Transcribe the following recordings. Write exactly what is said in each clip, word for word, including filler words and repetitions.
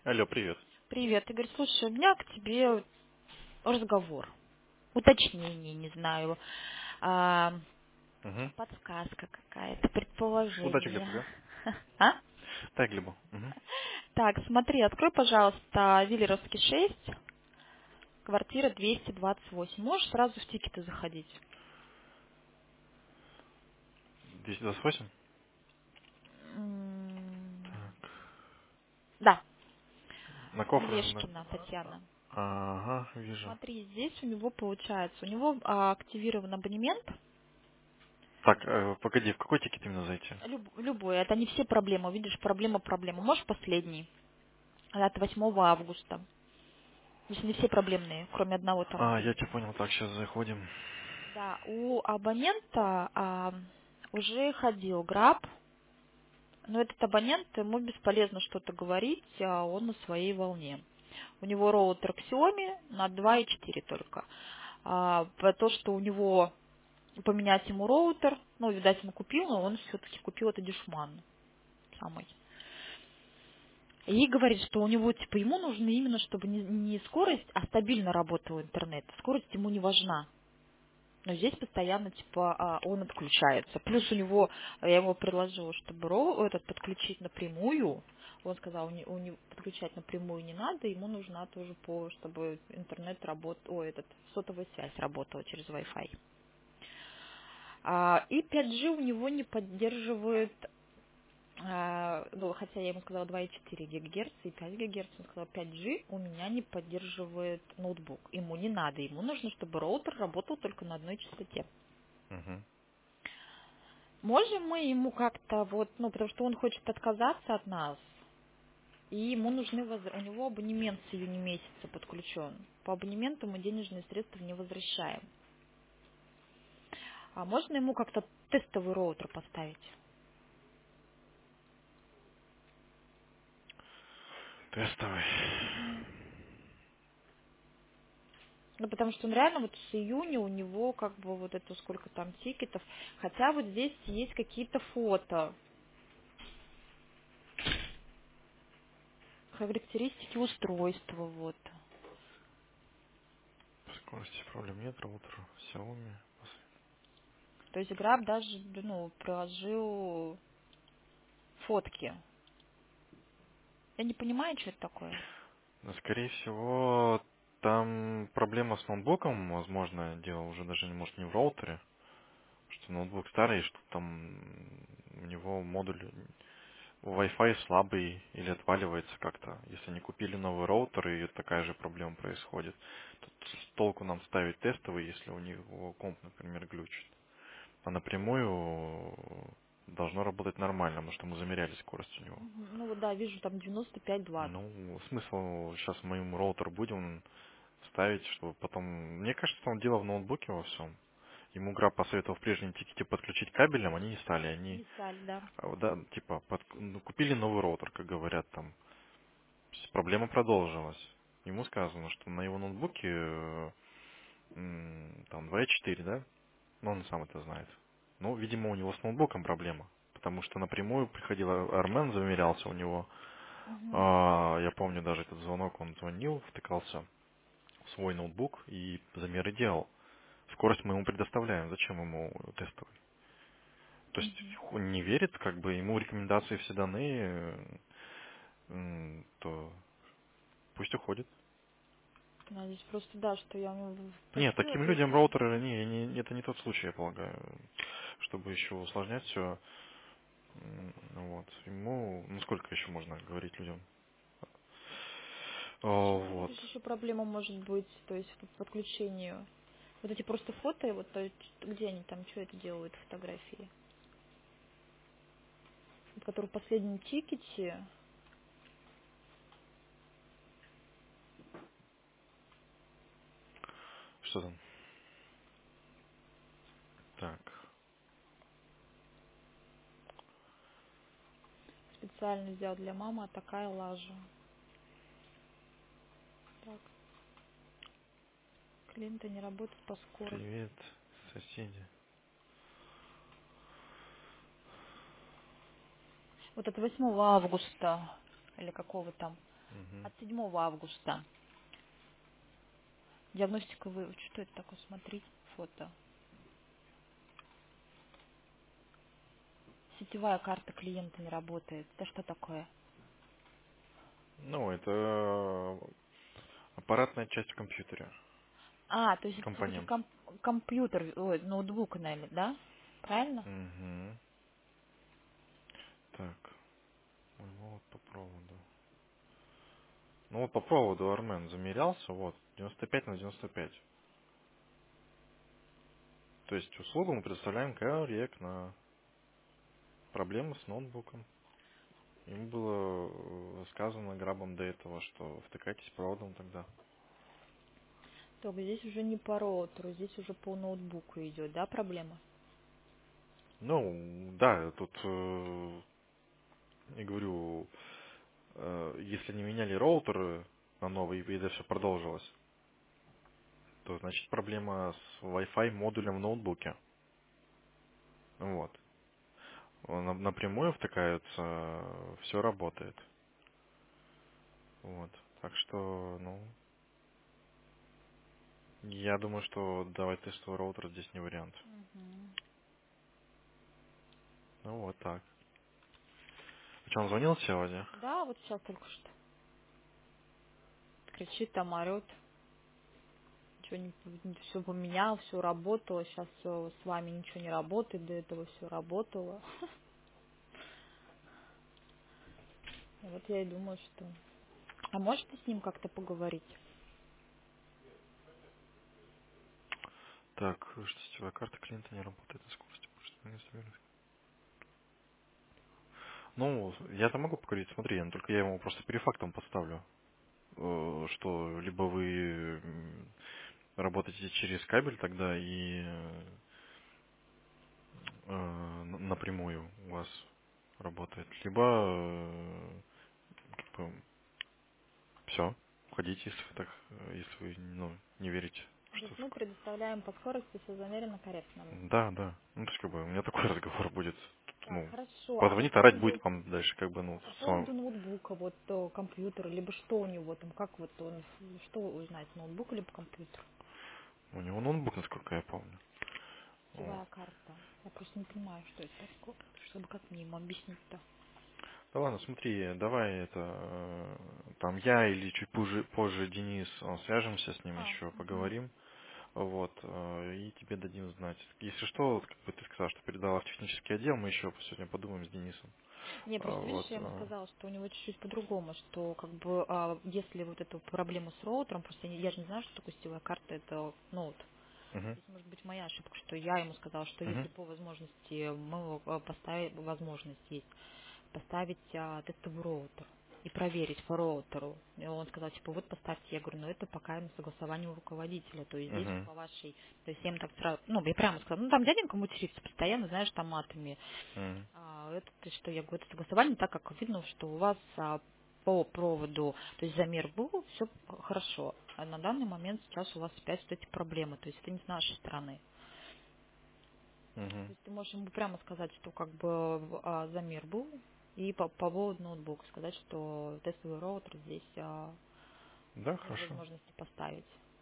Алло, привет. Привет, Игорь. Слушай, у меня к тебе разговор. Уточнение, не знаю. а, Угу. подсказка какая-то, Удачи, предположение. Глеб, А? так, Глебу. Угу. Так, смотри, открой, пожалуйста, Виллеровский шесть, квартира двести двадцать восемь. Можешь сразу в тикеты заходить? двести двадцать восемь? М, Так. Да, На кофры. На... Лешкина Татьяна. Ага, вижу. Смотри, здесь у него получается, у него а, активирован абонемент. Так, э, погоди, в какой тикет именно зайти? Люб- любой, это не все проблемы, видишь, проблема проблема. Можешь последний? От восьмого августа. Здесь не все проблемные, кроме одного там. А, я тебя понял. Так, сейчас заходим. Да, у абонента а, уже ходил граб, но этот абонент, ему бесполезно что-то говорить, а он на своей волне. У него роутер Xiaomi на два и четыре только. А, про то, что у него поменять ему роутер, ну, видать, он купил, но он все-таки купил это дешман самый. И говорит, что у него, типа, ему нужно именно, чтобы не, не скорость, а стабильно работал интернет. Скорость ему не важна. Но здесь постоянно, типа, а, он отключается. Плюс у него, а, я ему предложила, чтобы ро- этот подключить напрямую. Он сказал, у не- у него подключать напрямую не надо, ему нужна тоже по, чтобы интернет работал, ой, этот, сотовая связь работала через Wi-Fi. А, И пять джи у него не поддерживает. А, ну, хотя я ему сказала два и четыре ГГц и пять ГГц, он сказал пять джи у меня не поддерживает ноутбук. Ему не надо, ему нужно, чтобы роутер работал только на одной частоте. Угу. Можем мы ему как-то вот, ну, потому что он хочет отказаться от нас, и ему нужны, воз- у него абонемент с июня месяца подключен. По абонементу мы денежные средства не возвращаем. А можно ему как-то тестовый роутер поставить? Тестовый. Ну, потому что он реально вот с июня у него как бы вот это сколько там тикетов. Хотя вот здесь есть какие-то фото, характеристики устройства, вот. По скорости проблем нет, роутер Xiaomi. То есть Граб даже, ну, приложил фотки. Я не понимаю, что это такое. Но, скорее всего, там проблема с ноутбуком, возможно, дело уже даже, может, не в роутере, что ноутбук старый, что там у него модуль Wi-Fi слабый или отваливается как-то. Если не купили новый роутер, и такая же проблема происходит. Тут с толку нам ставить тестовый, если у него комп, например, глючит. А напрямую должно работать нормально, потому что мы замеряли скорость у него. Мгм. Ну вот да, вижу там девяносто пять двадцать. Ну, смысл сейчас моему роутеру будем ставить, чтобы потом... Мне кажется, там дело в ноутбуке во всем. Ему Граб посоветовал в прежнем тикете подключить кабелем, они не стали. Они, Не стали, да. а, вот, да, типа, под- ну, купили новый роутер, как говорят там. С- Проблема продолжилась. Ему сказано, что на его ноутбуке э, м, там два и четыре, да? Но он сам это знает. Ну, видимо, у него с ноутбуком проблема. Потому что напрямую приходил Ар- Армен, замерялся у него. Мгм. А, я помню даже этот звонок, он звонил, втыкался в свой ноутбук и замеры делал. Скорость мы ему предоставляем. Зачем ему тестовый? То есть Мгм. он не верит, как бы ему рекомендации все даны, э, м, то пусть уходит. Да, здесь просто, да, что я у него Нет, спросила, таким то людям есть роутеры, не, не- это не тот случай, я полагаю, чтобы еще усложнять все. Вот. Ему, ну сколько еще можно говорить людям? О, почему вот. здесь еще проблема может быть, то есть по подключению? Вот эти просто фото, вот то есть, где они там, что это делают, фотографии? Вот, которые в последнем тикете. Что там? Так. Специально сделал для мамы, а такая лажа. Так, клиенты не работают по скорости. Привет, соседи. Вот от восьмого августа, или какого там. Угу. от седьмого августа. Диагностика вы... Что это такое? Смотри, фото. Сетевая карта клиента не работает. Это что такое? Ну, это аппаратная часть в компьютере. А, то есть это все-таки Компонент. комп- компьютер, ой, ноутбук, наверное, да? Правильно? Угу. Так, ой, ну вот по проводу. Ну вот по проводу Армен замерялся, вот, девяносто пять на девяносто пять. То есть услугу мы предоставляем коррект на проблемы с ноутбуком. Ему было э, сказано грабом до этого, что втыкайтесь проводом тогда. Только здесь уже не по роутеру, здесь уже по ноутбуку идет, да, проблема? Ну, да, тут, э, я говорю, э, если не меняли роутер на новый, и это все продолжилось, то значит проблема с Wi-Fi модулем в ноутбуке. Вот. На- напрямую втыкаются, все работает. Вот. Так что, ну, я думаю, что давать тестовый роутер здесь не вариант. Мгм. Ну вот так. Что, он звонил сегодня? Да, вот сейчас только что. Кричит там, орет. Ничего не, все поменял, все работало. Сейчас с вами ничего не работает, до этого все работало. И вот я и думаю, что... А может ты с ним как-то поговорить? Так, что сетевая карта клиента не работает на скорости. Может, не заверит. Ну, я-то могу поговорить, смотри, но только я ему просто перефактом поставлю, э, что либо вы м, работаете через кабель тогда и э, н- напрямую у вас работает, либо э, как бы, все, уходите, если вы так, э, если вы ну, не верите, То что есть мы в- предоставляем по скорости, все замерено корректно. да, да. Ну, то есть, как бы, у меня такой разговор будет. Так, Ну, хорошо. А по позвонит, орать поводу, будет вам дальше, как бы, ну, по с вами. поводу ноутбука, вот э, компьютера, либо что у него там, как вот он, что узнать, ноутбук либо компьютер? У него ноутбук, насколько я помню. Вот. Сетевая карта. Я просто не понимаю, что это такое, чтобы как мне ему объяснить-то. Да ладно, смотри, давай это, э, там я или чуть позже, позже Денис, э, свяжемся с ним А, еще, угу. поговорим, вот, э, и тебе дадим знать. Если что, вот, как бы ты сказал, что передала в технический отдел, мы еще сегодня подумаем с Денисом. Не, А, просто видишь, Вот, я ему э, сказала, что у него чуть-чуть по-другому, что как бы а, если вот эту проблему с роутером, просто я, я же не знаю, что такое сетевая карта, это ноут. мгм, Здесь может быть моя ошибка, что я ему сказала, что если мгм, по возможности мы э, поставим, возможность есть поставить а, тестовый роутер и проверить по роутеру. И он сказал, типа, вот поставьте. Я говорю, ну это пока на согласовании у руководителя. То есть здесь вот мгм, по вашей... То есть я им так сразу... Ну, я прямо сказала, ну там дяденька матерится постоянно, знаешь, там матами. мгм, А, это то, что я говорю, это согласование, так как видно, что у вас а, по проводу, то есть замер был, все хорошо. А на данный момент сейчас у вас опять вот эти проблемы. То есть это не с нашей стороны. То мгм. есть ты можешь ему прямо сказать, что как бы а, замер был, и по, по поводу ноутбука сказать, что тестовый роутер здесь а, Да, нет хорошо. возможности поставить.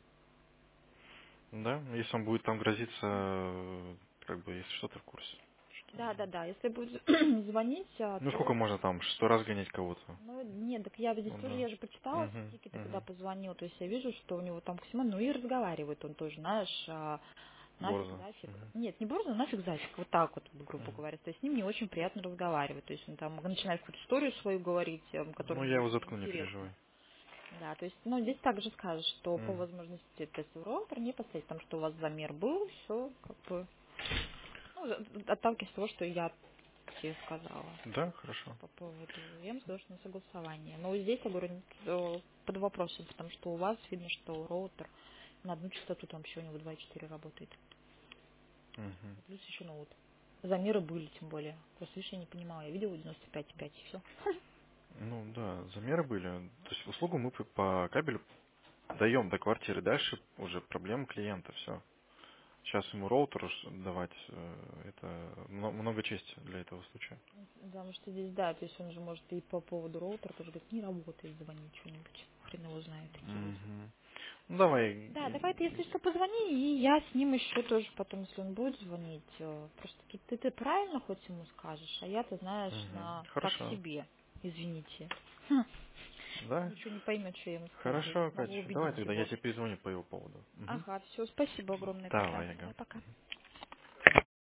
Да, если он будет там грозиться, э, как бы, если что-то в курсе. Что... Да, да, да. Если будет звонить, а, Ну, сколько то можно там, сто раз гонять кого-то? ну нет, так я здесь Ну, тоже, да. я же почитала Угу, тикеты, когда угу. позвонил, то есть я вижу, что у него там максимально, ну и разговаривает он тоже, знаешь, а, нафиг, Борзо. зафиг. Угу. Нет, не борзо, нафиг, зафиг, вот так вот, грубо Угу. говоря. То есть с ним не очень приятно разговаривать. То есть он там начинает какую-то историю свою говорить, эм, Ну, которая я мне его очень заткну, не неинтересна. переживай. Да, то есть, ну, здесь также скажешь, что по М. возможности тестовый роутер не поставить, потому что у вас замер был, все, как бы, ну, за- отталкиваясь от того, что я тебе сказала Да, хорошо. по поводу ем на согласование. Но здесь, я говорю, э, под вопросом, потому что у вас видно, что роутер на одну частоту там еще у него два и четыре работает. Угу. И плюс еще ноут. Замеры были, тем более. Просто, видишь, я не понимала, я видела девяносто пять и пять и все. Ну, да, замеры были. То есть услугу мы по по кабелю даем до квартиры. Дальше уже проблема клиента, все. сейчас ему роутер ш- давать, э, это мно- много чести для этого случая. Потому что здесь, да, то есть он же может и по поводу роутера тоже говорит, не работает, звонить что-нибудь. Хрен его знает, такие люди. Мгм. Ну, давай. Да, давай ты, если что, позвони, и я с ним еще тоже потом, если он будет звонить. э, Просто тут ты, ты правильно хоть ему скажешь, а я-то, знаешь, Мгм. на так Хорошо. себе, извините. Хм, Да? ничего не поймет, что я ему скажу. Хорошо, Могу Катя. Давай убедить тогда я его. тебе перезвоню по его поводу. Мгм. Ага, все, спасибо огромное, Петра. Давай, ага. Давай, пока.